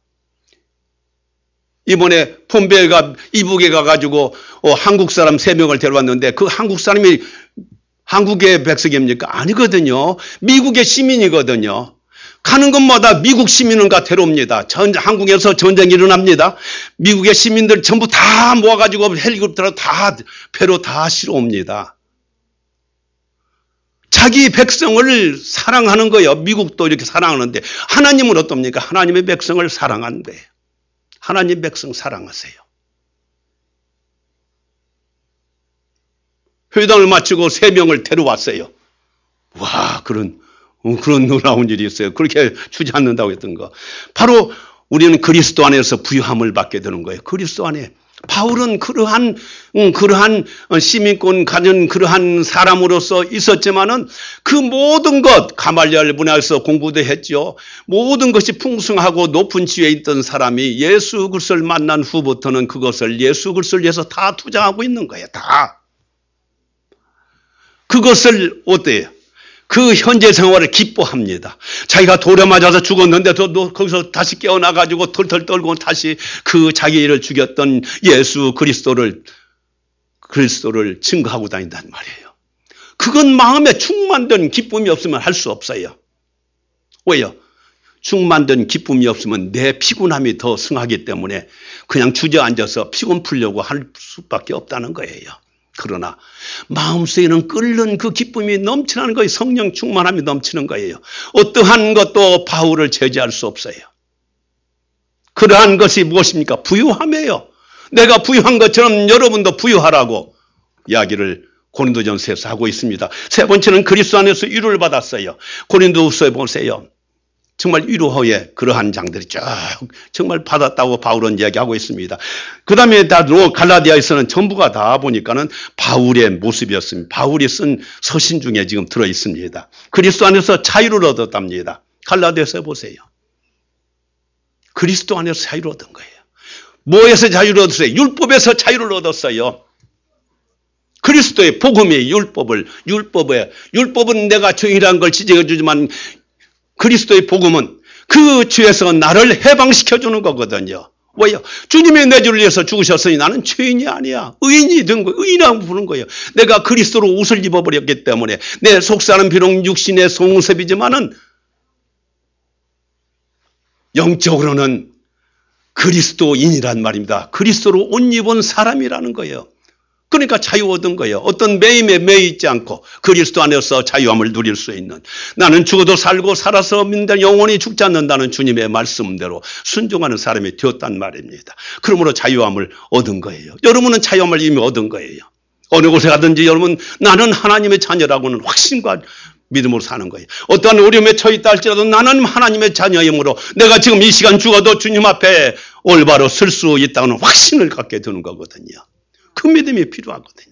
이번에 폼베이가 이북에 가가지고 어, 한국 사람 세 명을 데려왔는데 그 한국 사람이 한국의 백성입니까? 아니거든요. 미국의 시민이거든요. 가는 곳마다 미국 시민은가 데려옵니다. 전, 한국에서 전쟁이 일어납니다. 미국의 시민들 전부 다 모아가지고 헬리콥터로 다 배로 다 실어옵니다. 자기 백성을 사랑하는 거예요. 미국도 이렇게 사랑하는데 하나님은 어떻습니까? 하나님의 백성을 사랑하는 거예요. 하나님 백성 사랑하세요. 회당을 마치고 세 명을 데려왔어요. 와, 그런, 어, 그런 놀라운 일이 있어요. 그렇게 주지 않는다고 했던 거. 바로 우리는 그리스도 안에서 부유함을 받게 되는 거예요. 그리스도 안에. 바울은 그러한, 음, 그러한 시민권 가진 그러한 사람으로서 있었지만은 그 모든 것, 가말리엘 문화에서 공부도 했죠. 모든 것이 풍성하고 높은 지위에 있던 사람이 예수 그리스도를 만난 후부터는 그것을 예수 그리스도를 위해서 다 투자하고 있는 거예요. 다. 그것을 어때요? 그 현재 생활을 기뻐합니다. 자기가 돌에 맞아서 죽었는데도 거기서 다시 깨어나가지고 털털 떨고 다시 그 자기를 죽였던 예수 그리스도를, 그리스도를 증거하고 다닌단 말이에요. 그건 마음에 충만된 기쁨이 없으면 할 수 없어요. 왜요? 충만된 기쁨이 없으면 내 피곤함이 더 승하기 때문에 그냥 주저앉아서 피곤 풀려고 할 수밖에 없다는 거예요. 그러나 마음속에는 끓는 그 기쁨이 넘치는 거예요. 성령 충만함이 넘치는 거예요. 어떠한 것도 바울을 제지할 수 없어요. 그러한 것이 무엇입니까? 부유함이에요. 내가 부유한 것처럼 여러분도 부유하라고 이야기를 고린도전서에서 하고 있습니다. 세 번째는 그리스도 안에서 위로를 받았어요. 고린도후서에 보세요. 정말 위로의 그러한 장들이 쭉 정말 받았다고 바울은 이야기하고 있습니다. 그 다음에 다 갈라디아에서는 전부가 다 보니까는 바울의 모습이었습니다. 바울이 쓴 서신 중에 지금 들어 있습니다. 그리스도 안에서 자유를 얻었답니다. 갈라디아에서 보세요. 그리스도 안에서 자유를 얻은 거예요. 뭐에서 자유를 얻었어요? 율법에서 자유를 얻었어요. 그리스도의 복음이 율법을, 율법에, 율법은 내가 죄인이라는 걸 지적해 주지만 그리스도의 복음은 그 죄에서 나를 해방시켜 주는 거거든요. 왜요? 주님의 내 죄를 위해서 죽으셨으니 나는 죄인이 아니야. 의인이 된 거예요. 의인이라고 부르는 거예요. 내가 그리스도로 옷을 입어버렸기 때문에 내 속사는 비록 육신의 속모습이지만은 영적으로는 그리스도인이란 말입니다. 그리스도로 옷 입은 사람이라는 거예요. 그러니까 자유 얻은 거예요. 어떤 매임에 매이 있지 않고 그리스도 안에서 자유함을 누릴 수 있는, 나는 죽어도 살고 살아서 믿는다 영원히 죽지 않는다는 주님의 말씀대로 순종하는 사람이 되었단 말입니다. 그러므로 자유함을 얻은 거예요. 여러분은 자유함을 이미 얻은 거예요. 어느 곳에 가든지 여러분 나는 하나님의 자녀라고는 확신과 믿음으로 사는 거예요. 어떠한 어려움에 처했다 할지라도 나는 하나님의 자녀이므로 내가 지금 이 시간 죽어도 주님 앞에 올바로 설 수 있다는 확신을 갖게 되는 거거든요. 그 믿음이 필요하거든요.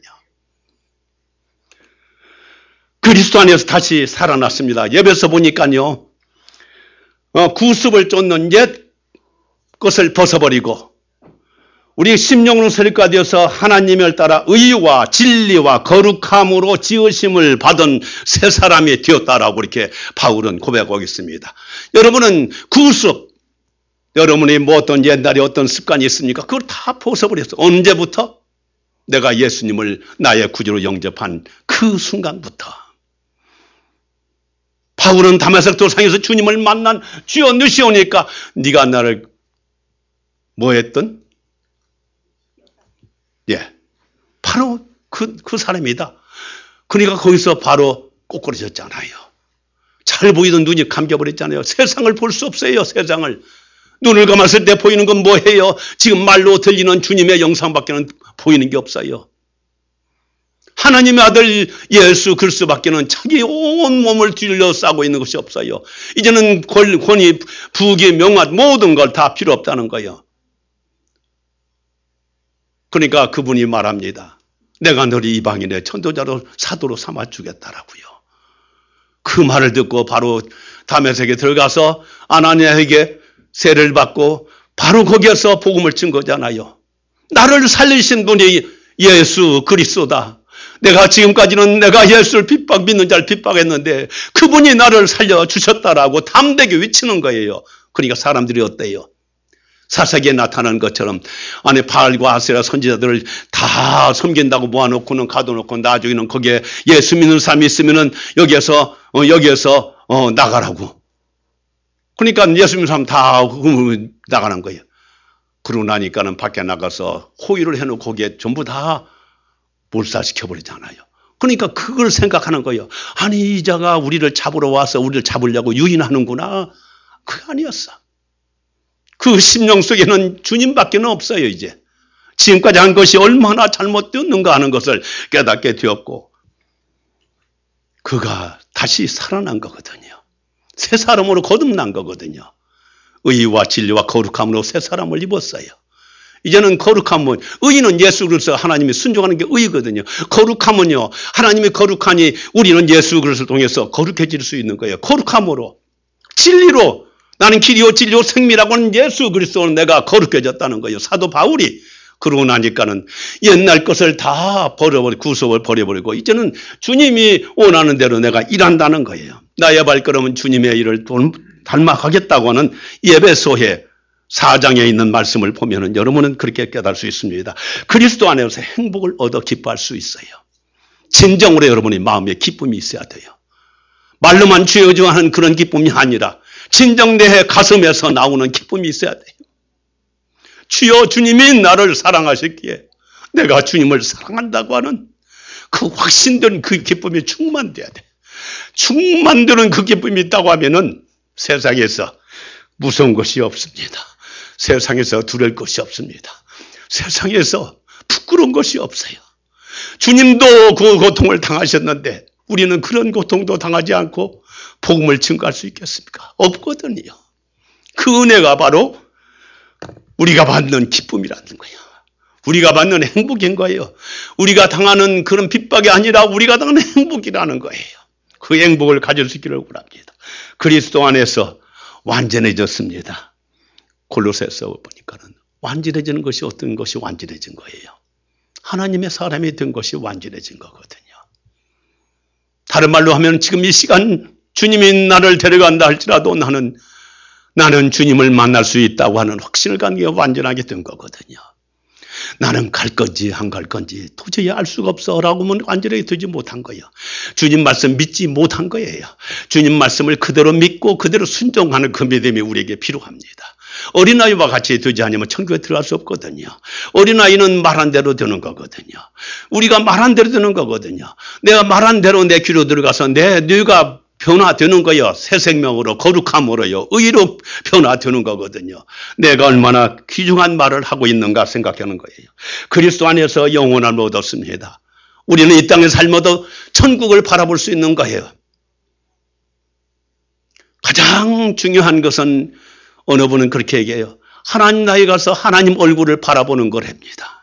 그리스도 안에서 다시 살아났습니다. 예배에서 보니까요, 어, 구습을 쫓는 옛 것을 벗어버리고 우리 심령으로 설가 되어서 하나님을 따라 의와 진리와 거룩함으로 지으심을 받은 새 사람이 되었다라고 이렇게 바울은 고백하고 있습니다. 여러분은 구습, 여러분이 뭐 어떤 옛날에 어떤 습관이 있습니까? 그걸 다 벗어버렸어. 언제부터? 내가 예수님을 나의 구주로 영접한 그 순간부터. 바울은 다메섹 도상에서 주님을 만난 주여 누시오니까 네가 나를 뭐 했던? 예, 바로 그, 그 사람이다. 그러니까 거기서 바로 꼬꾸라졌잖아요. 잘 보이던 눈이 감겨버렸잖아요. 세상을 볼 수 없어요. 세상을. 눈을 감았을 때 보이는 건 뭐예요? 지금 말로 들리는 주님의 영상밖에는 보이는 게 없어요. 하나님의 아들 예수 그리스도밖에는 자기 온 몸을 둘러싸고 있는 것이 없어요. 이제는 권위, 부귀, 명화 모든 걸 다 필요 없다는 거예요. 그러니까 그분이 말합니다. 내가 너를 이방인의 천도자로 사도로 삼아 주겠다라고요. 그 말을 듣고 바로 다메섹에 들어가서 아나니아에게 세례를 받고 바로 거기에서 복음을 친 거잖아요. 나를 살리신 분이 예수 그리스도다. 내가 지금까지는 내가 예수를 핍박, 믿는 자를 핍박했는데 그분이 나를 살려주셨다라고 담대게 외치는 거예요. 그러니까 사람들이 어때요? 사사기에 나타난 것처럼 안에 바알과 아세라 선지자들을 다 섬긴다고 모아놓고는 가둬놓고 나중에는 거기에 예수 믿는 사람이 있으면은 여기에서 어, 여기에서 어, 나가라고. 그러니까 예수 믿는 사람 다 나가는 거예요. 그러고 나니까는 밖에 나가서 호의를 해놓고 거기에 전부 다 몰살시켜버리잖아요. 그러니까 그걸 생각하는 거예요. 아니, 이 자가 우리를 잡으러 와서 우리를 잡으려고 유인하는구나. 그게 아니었어. 그 심령 속에는 주님밖에 없어요. 이제 지금까지 한 것이 얼마나 잘못되었는가 하는 것을 깨닫게 되었고, 그가 다시 살아난 거거든요. 새 사람으로 거듭난 거거든요. 의와 진리와 거룩함으로 새 사람을 입었어요. 이제는 거룩함은, 의는 예수 그리스도 하나님이 순종하는 게 의거든요. 거룩함은요, 하나님이 거룩하니 우리는 예수 그리스도를 통해서 거룩해질 수 있는 거예요. 거룩함으로, 진리로, 나는 길이요 진리요 생미라고 하는 예수 그리스도는 내가 거룩해졌다는 거예요. 사도 바울이 그러고 나니까는 옛날 것을 다 버려버리고 구속을 버려버리고 이제는 주님이 원하는 대로 내가 일한다는 거예요. 나의 발걸음은 주님의 일을 닮아가겠다고 하는 에베소서 사 장에 있는 말씀을 보면은 여러분은 그렇게 깨달을 수 있습니다. 그리스도 안에서 행복을 얻어 기뻐할 수 있어요. 진정으로 여러분의 마음에 기쁨이 있어야 돼요. 말로만 주여주 하는 그런 기쁨이 아니라 진정 내 가슴에서 나오는 기쁨이 있어야 돼요. 주여 주님이 나를 사랑하셨기에 내가 주님을 사랑한다고 하는 그 확신된 그 기쁨이 충만돼야 돼. 충만되는 그 기쁨이 있다고 하면은 세상에서 무서운 것이 없습니다. 세상에서 두려울 것이 없습니다. 세상에서 부끄러운 것이 없어요. 주님도 그 고통을 당하셨는데 우리는 그런 고통도 당하지 않고 복음을 증거할 수 있겠습니까? 없거든요. 그 은혜가 바로 우리가 받는 기쁨이라는 거예요. 우리가 받는 행복인 거예요. 우리가 당하는 그런 핍박이 아니라 우리가 당하는 행복이라는 거예요. 그 행복을 가질 수 있기를 원합니다. 그리스도 안에서 완전해졌습니다. 골로새서 보니까는 완전해지는 것이 어떤 것이 완전해진 거예요. 하나님의 사람이 된 것이 완전해진 거거든요. 다른 말로 하면 지금 이 시간 주님이 나를 데려간다 할지라도 나는 나는 주님을 만날 수 있다고 하는 확신을 갖는 게 완전하게 된 거거든요. 나는 갈 건지 안 갈 건지 도저히 알 수가 없어라고 하면 완전하게 되지 못한 거예요. 주님 말씀 믿지 못한 거예요. 주님 말씀을 그대로 믿고 그대로 순종하는 그 믿음이 우리에게 필요합니다. 어린아이와 같이 되지 않으면 천국에 들어갈 수 없거든요. 어린아이는 말한 대로 되는 거거든요. 우리가 말한 대로 되는 거거든요. 내가 말한 대로 내 귀로 들어가서 내 뇌가 변화되는 거예요. 새 생명으로 거룩함으로요. 의로 변화되는 거거든요. 내가 얼마나 귀중한 말을 하고 있는가 생각하는 거예요. 그리스도 안에서 영원함을 얻었습니다. 우리는 이 땅의 삶어도 천국을 바라볼 수 있는 거예요. 가장 중요한 것은 어느 분은 그렇게 얘기해요. 하나님 나라에 가서 하나님 얼굴을 바라보는 거랍니다.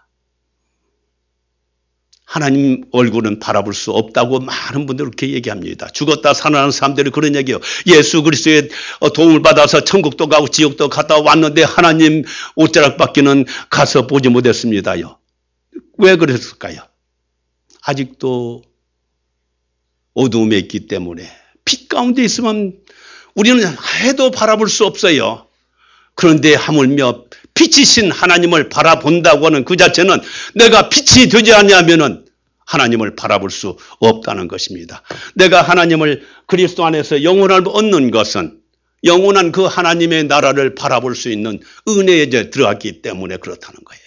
하나님 얼굴은 바라볼 수 없다고 많은 분들이 그렇게 얘기합니다. 죽었다 살아나는 사람들이 그런 얘기예요. 예수 그리스도의 도움을 받아서 천국도 가고 지옥도 갔다 왔는데 하나님 옷자락밖에는 가서 보지 못했습니다요. 왜 그랬을까요? 아직도 어두움에 있기 때문에 빛 가운데 있으면 우리는 해도 바라볼 수 없어요. 그런데 하물며 빛이신 하나님을 바라본다고 하는 그 자체는 내가 빛이 되지 않냐면은 하나님을 바라볼 수 없다는 것입니다. 내가 하나님을 그리스도 안에서 영원함을 얻는 것은 영원한 그 하나님의 나라를 바라볼 수 있는 은혜에 이제 들어갔기 때문에 그렇다는 거예요.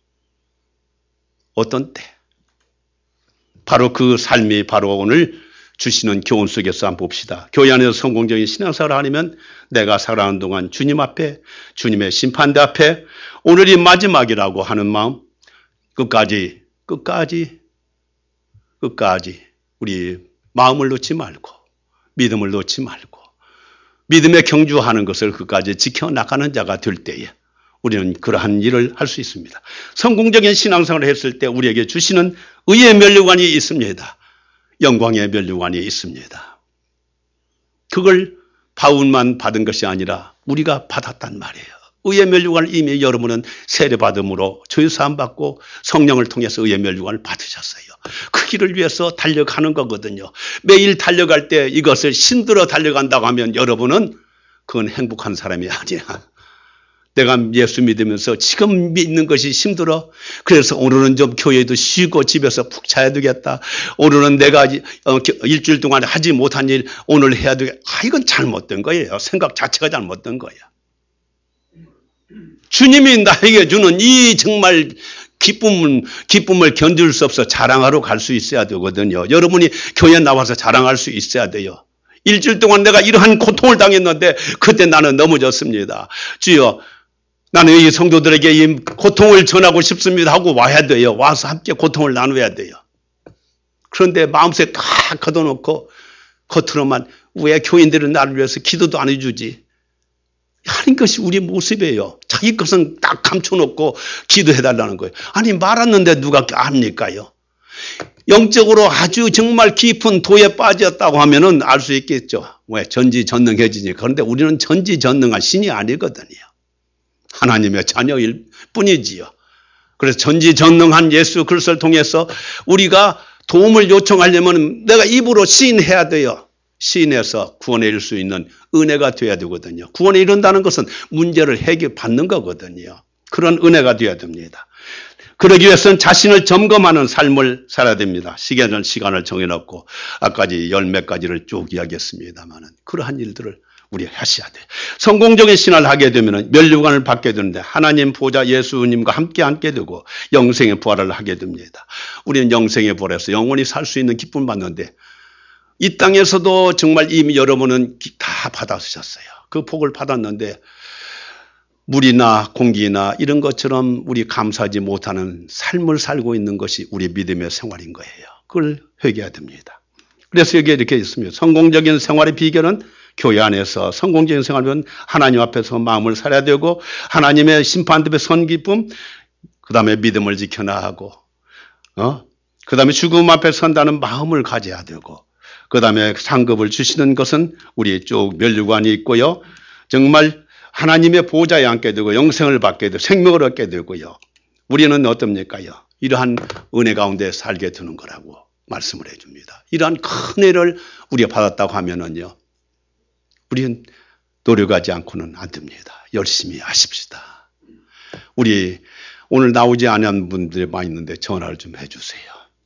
어떤 때? 바로 그 삶이 바로 오늘 주시는 교훈 속에서 한번 봅시다. 교회 안에서 성공적인 신앙생활을 하려면 내가 살아가는 동안 주님 앞에, 주님의 심판대 앞에 오늘이 마지막이라고 하는 마음, 끝까지, 끝까지, 끝까지 우리 마음을 놓지 말고, 믿음을 놓지 말고, 믿음에 경주하는 것을 끝까지 지켜나가는 자가 될 때에 우리는 그러한 일을 할 수 있습니다. 성공적인 신앙생활을 했을 때 우리에게 주시는 의의 면류관이 있습니다. 영광의 면류관이 있습니다. 그걸 바울만 받은 것이 아니라 우리가 받았단 말이에요. 의의 면류관을 이미 여러분은 세례받음으로 죄사함 받고 성령을 통해서 의의 면류관을 받으셨어요. 그 길을 위해서 달려가는 거거든요. 매일 달려갈 때 이것을 신들어 달려간다고 하면 여러분은 그건 행복한 사람이 아니야. 내가 예수 믿으면서 지금 믿는 것이 힘들어. 그래서 오늘은 좀 교회도 쉬고 집에서 푹 자야 되겠다. 오늘은 내가 일주일 동안 하지 못한 일 오늘 해야 되겠다. 아, 이건 잘못된 거예요. 생각 자체가 잘못된 거예요. 주님이 나에게 주는 이 정말 기쁨을, 기쁨을 견딜 수 없어 자랑하러 갈 수 있어야 되거든요. 여러분이 교회에 나와서 자랑할 수 있어야 돼요. 일주일 동안 내가 이러한 고통을 당했는데 그때 나는 넘어졌습니다. 주여, 나는 이 성도들에게 이 고통을 전하고 싶습니다 하고 와야 돼요. 와서 함께 고통을 나눠야 돼요. 그런데 마음속에 다 걷어놓고 겉으로만 왜 교인들은 나를 위해서 기도도 안 해주지 하는 것이 우리 모습이에요. 자기 것은 딱 감춰놓고 기도해달라는 거예요. 아니 말았는데 누가 압니까요? 영적으로 아주 정말 깊은 도에 빠졌다고 하면은 알 수 있겠죠. 왜? 전지전능해지니까. 그런데 우리는 전지전능한 신이 아니거든요. 하나님의 자녀일 뿐이지요. 그래서 전지전능한 예수 그리스도를 통해서 우리가 도움을 요청하려면 내가 입으로 시인해야 돼요. 시인해서 구원에 이를 수 있는 은혜가 되어야 되거든요. 구원에 이른다는 것은 문제를 해결받는 거거든요. 그런 은혜가 되어야 됩니다. 그러기 위해서는 자신을 점검하는 삶을 살아야 됩니다. 시간을, 시간을 정해놓고 아까지 열 몇 가지를 쭉 이야기했습니다만 그러한 일들을 우리 하셔야 돼요. 성공적인 신앙을 하게 되면 면류관을 받게 되는데 하나님 보좌 예수님과 함께 앉게 되고 영생의 부활을 하게 됩니다. 우리는 영생의 부활에서 영원히 살 수 있는 기쁨을 받는데 이 땅에서도 정말 이미 여러분은 다 받았으셨어요. 그 복을 받았는데 물이나 공기나 이런 것처럼 우리 감사하지 못하는 삶을 살고 있는 것이 우리 믿음의 생활인 거예요. 그걸 회개해야 됩니다. 그래서 여기에 이렇게 있습니다. 성공적인 생활의 비결은 교회 안에서 성공적인 생활은 하나님 앞에서 마음을 살아야 되고 하나님의 심판대에 선 기쁨, 그 다음에 믿음을 지켜나가고 어? 그 다음에 죽음 앞에 선다는 마음을 가져야 되고 그 다음에 상급을 주시는 것은 우리 쭉 면류관이 있고요. 정말 하나님의 보좌에 앉게 되고 영생을 받게 되고 생명을 얻게 되고요. 우리는 어떻습니까요? 이러한 은혜 가운데 살게 되는 거라고 말씀을 해줍니다. 이러한 큰 은혜를 우리가 받았다고 하면은요. 우리는 노력하지 않고는 안 됩니다. 열심히 하십시다. 우리 오늘 나오지 않은 분들이 많이 있는데 전화를 좀 해주세요.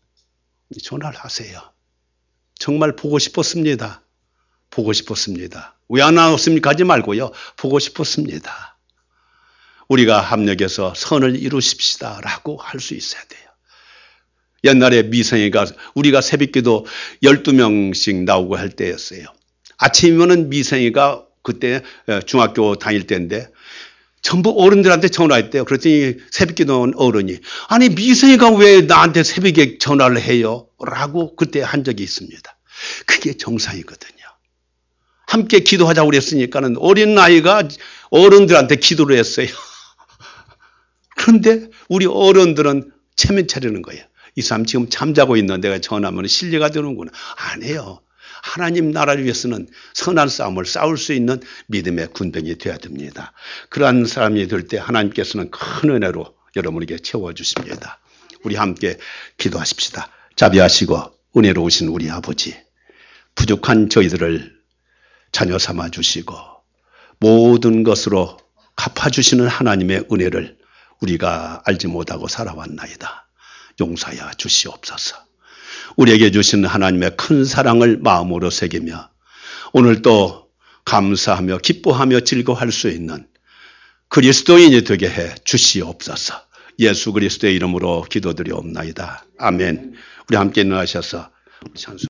전화를 하세요. 정말 보고 싶었습니다. 보고 싶었습니다. 왜 안 나왔습니까? 하지 말고요. 보고 싶었습니다. 우리가 합력해서 선을 이루십시다 라고 할 수 있어야 돼요. 옛날에 미생이가 우리가 새벽기도 열두 명씩 나오고 할 때였어요. 아침이면은 미생이가 그때 중학교 다닐 때인데 전부 어른들한테 전화했대요. 그랬더니 새벽기도 어른이 아니 미생이가 왜 나한테 새벽에 전화를 해요? 라고 그때 한 적이 있습니다. 그게 정상이거든요. 함께 기도하자고 그랬으니까는 어린 아이가 어른들한테 기도를 했어요. 그런데 우리 어른들은 체면 차리는 거예요. 이 사람 지금 잠자고 있는데 내가 전화하면 실례가 되는구나. 안 해요. 하나님 나라를 위해서는 선한 싸움을 싸울 수 있는 믿음의 군병이 되어야 됩니다. 그러한 사람이 될 때 하나님께서는 큰 은혜로 여러분에게 채워주십니다. 우리 함께 기도하십시다. 자비하시고 은혜로우신 우리 아버지, 부족한 저희들을 자녀 삼아 주시고 모든 것으로 갚아주시는 하나님의 은혜를 우리가 알지 못하고 살아왔나이다. 용서하여 주시옵소서. 우리에게 주신 하나님의 큰 사랑을 마음으로 새기며 오늘 또 감사하며 기뻐하며 즐거워할 수 있는 그리스도인이 되게 해 주시옵소서. 예수 그리스도의 이름으로 기도드리옵나이다. 아멘. 우리 함께 일어나셔서 찬송